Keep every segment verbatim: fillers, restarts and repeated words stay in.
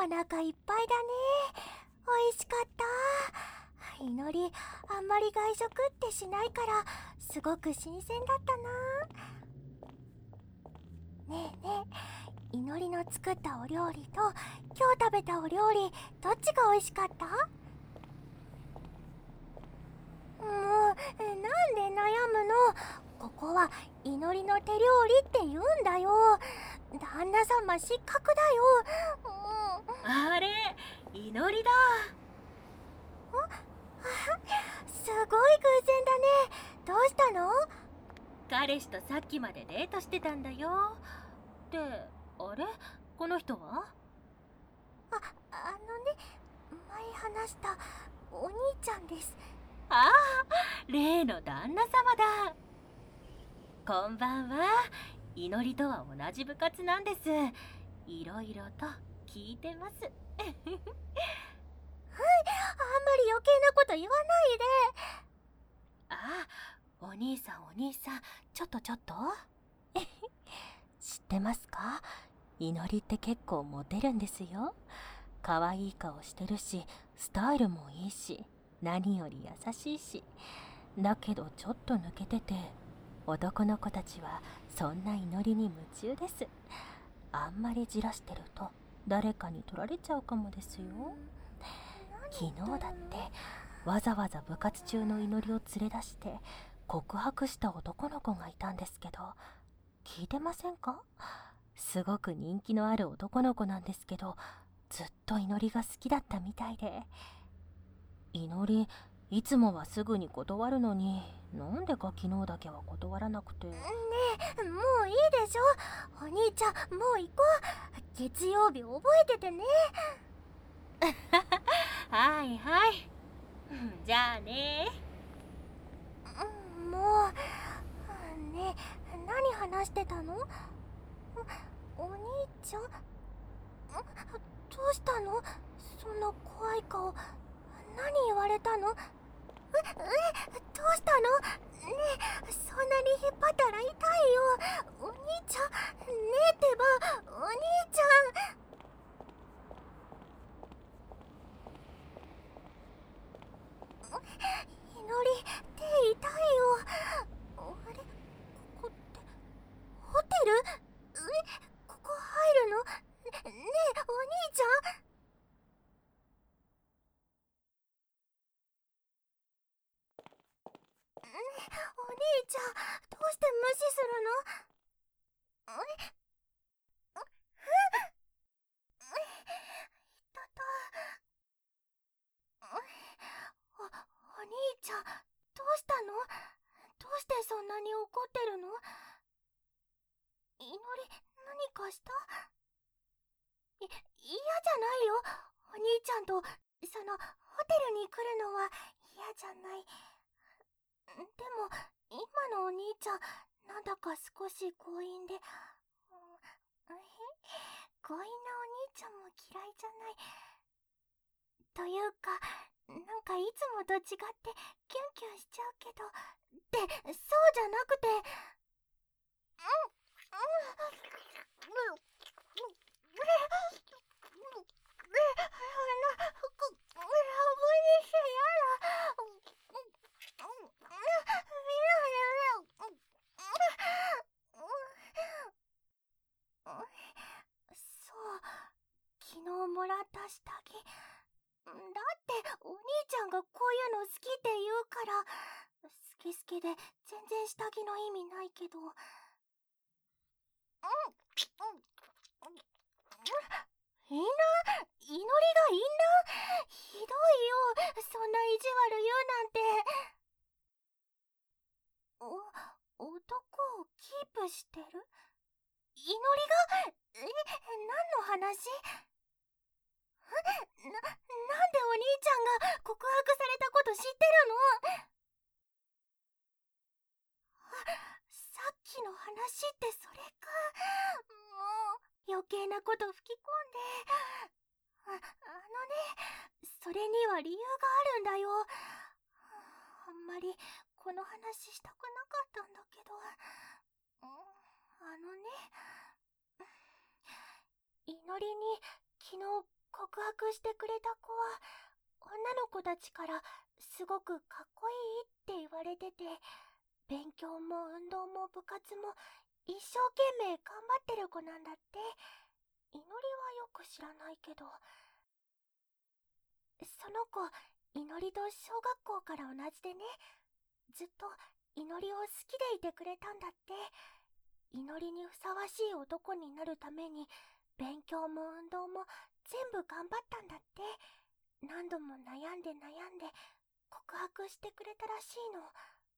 腹いっぱいだね。美味しかった。祈り、あんまり外食ってしないから、すごく新鮮だったな。ねえねえ、祈りの作ったお料理と、今日食べたお料理、どっちが美味しかった？もう、なんで悩むの？ここは祈りの手料理って言うんだよ。旦那様失格だよ。 うん、あれ、祈りだ。 すごい偶然だね。どうしたの？ 彼氏とさっきまでデートしてたんだよ。って、あれ？この人は？ あ、あのね、前話したお兄ちゃんです。 ああ、例の旦那様だ。こんばんは。祈りとは同じ部活なんです。いろいろと聞いてます。はい、あんまり余計なこと言わないで。 ああ、お兄さんお兄さん、ちょっとちょっと知ってますか？祈りって結構モテるんですよ。可愛い顔してるし、スタイルもいいし、何より優しいし。だけどちょっと抜けてて、男の子たちはそんな祈りに夢中です。あんまりじらしてると誰かに取られちゃうかもですよ。昨日だってわざわざ部活中の祈りを連れ出して告白した男の子がいたんですけど、聞いてませんか？すごく人気のある男の子なんですけど、ずっと祈りが好きだったみたいで。祈り、いつもはすぐに断るのに、なんでか昨日だけは断らなくて。ねえ、もういいでしょ。お兄ちゃん、もう行こう。月曜日覚えててね。 はいはい。じゃあね。 もう、ねえ、何話してたの？お兄ちゃん？どうしたの？そんな怖い顔。何言われたの？え、え、どうしたの？ねえ、そんなに引っ張ったら痛いよ。お兄ちゃん、ねえってば、お兄ちゃん。祈り、手痛いよ。あれ、ここってホテル？え、ここ入るの？ねえ、お兄ちゃん。お兄ちゃん、どうして無視するの？え、たたお、お兄ちゃん、どうしたの？どうしてそんなに怒ってるの？祈り、何かした？い、嫌じゃないよ。お兄ちゃんと、その、ホテルに来るのは嫌じゃない。でも、今のお兄ちゃん、なんだか少し強引で、うん、強引なお兄ちゃんも嫌いじゃない。というか、なんかいつもと違ってキュンキュンしちゃうけど、って、そうじゃなくて、うん、うん、うん、そう、昨日もらった下着。だってお兄ちゃんがこういうの好きって言うから、好き好きで全然下着の意味ないけど。うん、うん、インナー？祈りがインナー？ひどいよ、そんな意地悪言うなんて。お、男をキープしてる？祈りが？え、何の話？な、なんでお兄ちゃんが告白されたこと知ってるの？さっきの話ってそれか。もう、余計なこと吹き込んで。あ、あのね、それには理由があるんだよ。あんまりこの話したくなかったんだけど。あのね、祈りに昨日告白してくれた子は女の子たちからすごくかっこいいって言われてて、勉強も運動も部活も一生懸命頑張ってる子なんだって。いのりはよく知らないけど、その子、いのりと小学校から同じでね、ずっといのりを好きでいてくれたんだって。いのりにふさわしい男になるために勉強も運動も全部頑張ったんだって。何度も悩んで悩んで告白してくれたらしいの。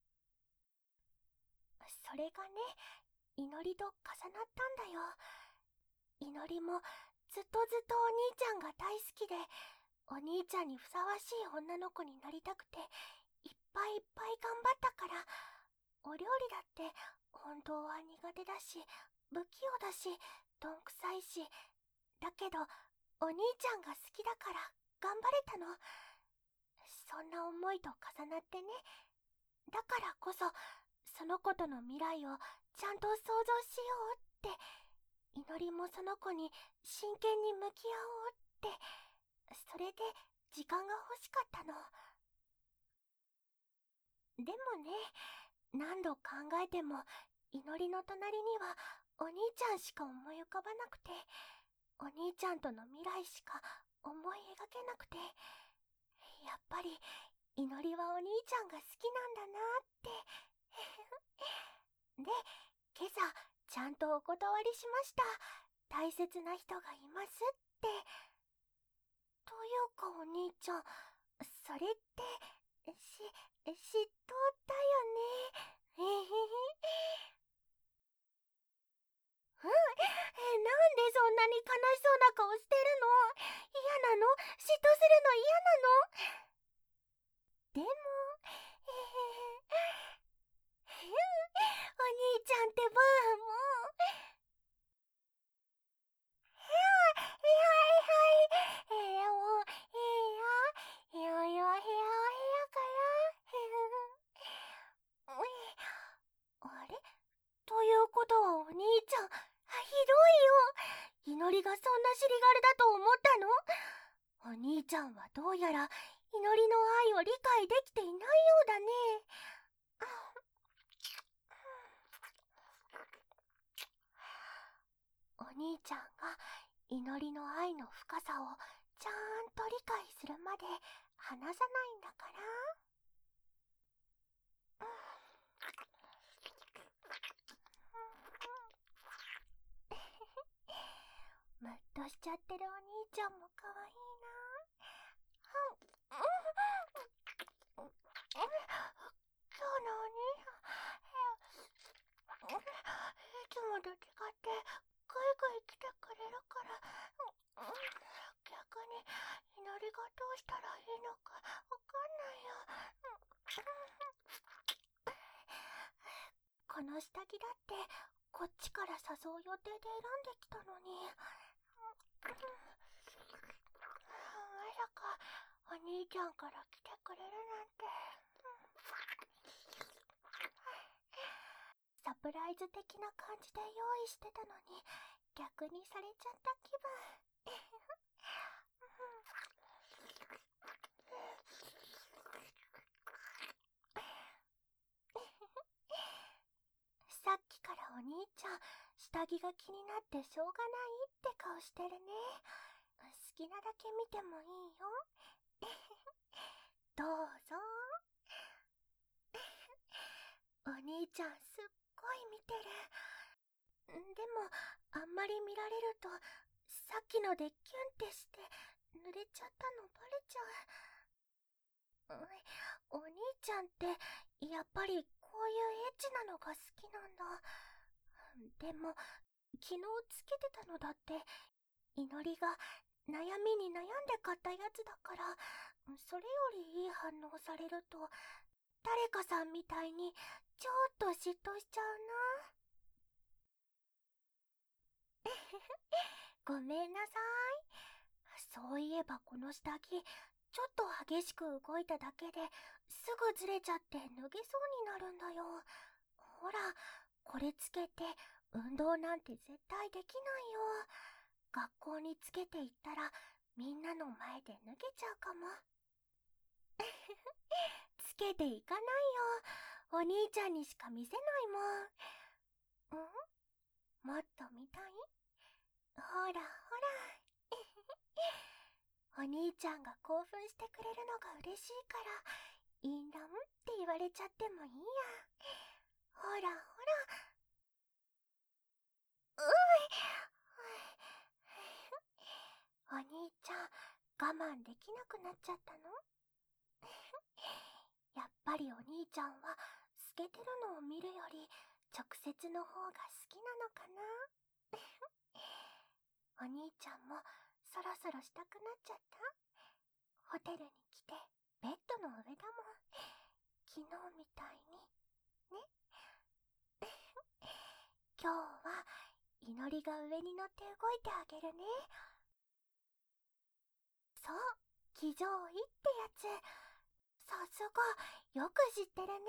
それがね、いのりと重なったんだよ。いのりもずっとずっとお兄ちゃんが大好きで、お兄ちゃんにふさわしい女の子になりたくていっぱいいっぱい頑張ったから。お料理だって本当は苦手だし、不器用だし、どんくさいし、だけどお兄ちゃんが好きだから頑張れたの。そんな思いと重なってね。だからこそその子との未来をちゃんと想像しようって、いのりもその子に真剣に向き合おうって、それで時間が欲しかったの。でもね、何度考えてもいのりの隣にはお兄ちゃんしか思い浮かばなくて、お兄ちゃんとの未来しか思い描けなくて、やっぱりいのりはお兄ちゃんが好きなんだなって。で、今朝ちゃんとお断りしました。大切な人がいますって。というかお兄ちゃん、それってし嫉妬だよね。えへへ。うん、え、なんでそんなに悲しそうな顔してるの？嫌なの？嫉妬するの嫌なの？でも、えへへ。お兄ちゃんってば、もう。へや、へや、へや、へや、もう、へや、へや、へや、へやから、へや。あれ？ということはお兄ちゃん、ひどいよ。いのりがそんな尻軽だと思ったの？お兄ちゃんはどうやらいのりの愛を理解できていないようだね。お兄ちゃんがいのりの愛の深さをちゃんと理解するまで離さないんだから。ムッとしちゃってるお兄ちゃんもかわいいな。今日のお兄さん、いつもと違ってグイグイ来てくれるから、逆にいのりがどうしたらいいのかわかんないよ。この下着だってこっちから誘う予定で選んできたのに、まさかお兄ちゃんから来てくれるなんて。サプライズ的な感じで用意してたのに逆にされちゃった気分。さっきからお兄ちゃん下着が気になってしょうがないって顔してるね。好きなだけ見てもいいよ。どうぞ。お兄ちゃんすっごい見てる。でもあんまり見られるとさっきのでキュンってして濡れちゃったのバレちゃう。お兄ちゃんってやっぱりこういうエッチなのが好きなんだ。でも昨日つけてたのだっていのりが悩みに悩んで買ったやつだから、それよりいい反応されると誰かさんみたいにちょっと嫉妬しちゃうな。ごめんなさい。そういえばこの下着ちょっと激しく動いただけですぐずれちゃって脱げそうになるんだよ。ほら、これつけて運動なんて絶対できないよ。学校につけていったらみんなの前で脱げちゃうかも。つけていかないよ。お兄ちゃんにしか見せないもん。ん？もっと見たい？ほらほら。お兄ちゃんが興奮してくれるのが嬉しいから、いいんだんって言われちゃってもいいや。ほらほら。うい。お兄ちゃん、我慢できなくなっちゃったの？やっぱりお兄ちゃんは透けてるのを見るより直接の方が好きなのかな？お兄ちゃんもそろそろしたくなっちゃった？ホテルに来てベッドの上だもん。昨日みたいにね。今日は祈りが上に乗って動いてあげるね。そう、騎乗位ってやつ。さすが、よく知ってるね。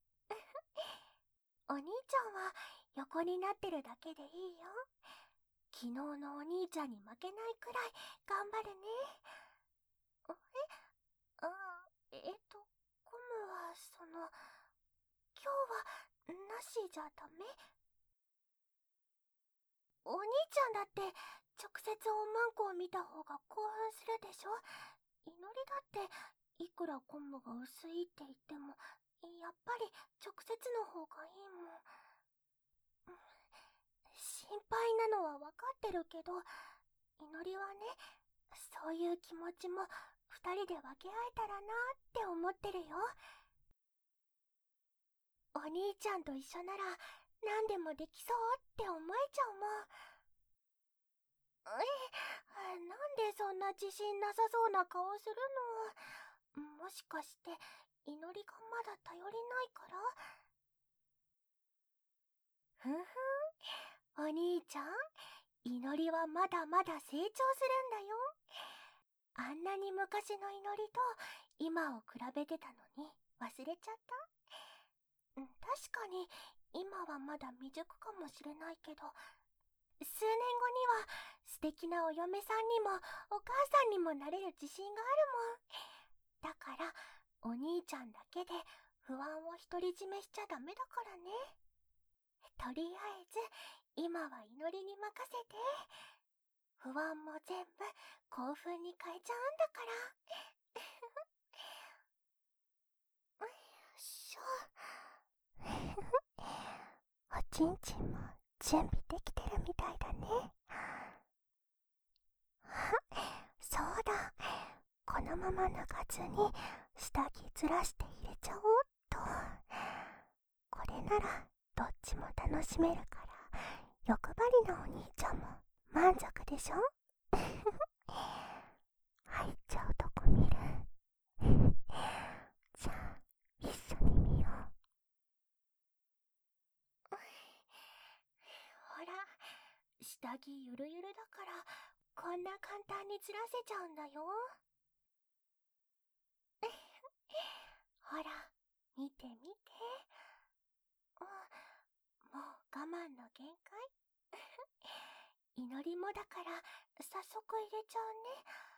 お兄ちゃんは横になってるだけでいいよ。昨日のお兄ちゃんに負けないくらい頑張るね。えあ、えっと、コムはその、今日はなしじゃダメ？お兄ちゃんだって直接おまんこを見た方が興奮するでしょ？祈りだっていくらコムが薄いって言ってもやっぱり直接の方がいいもん。心配なのはわかってるけど、祈りはね、そういう気持ちも二人で分け合えたらなって思ってるよ。お兄ちゃんと一緒なら何でもできそうって思えちゃうもん。え、なんでそんな自信なさそうな顔するの？もしかして祈りがまだ頼りないから？ふんふん、お兄ちゃん、祈りはまだまだ成長するんだよ。あんなに昔の祈りと今を比べてたのに忘れちゃった？確かに今はまだ未熟かもしれないけど、数年後には素敵なお嫁さんにもお母さんにもなれる自信があるもん。だからお兄ちゃんだけで不安を独り占めしちゃダメだからね。とりあえず今は祈りに任せて。不安も全部興奮に変えちゃうんだから。よいしょ。おちんちんも準備できてるみたいだね。そうだ、このまま脱がずに下着ずらして入れちゃおうっと。これならどっちも楽しめるから欲張りなお兄ちゃんも満足でしょ？入っちゃうとこ見る？じゃあ一緒に見よう。ほら、下着ゆるゆるだからこんな簡単にずらせちゃうんだよ。ほら、見て見て。もう我慢の限界？祈りもだから早速入れちゃうね。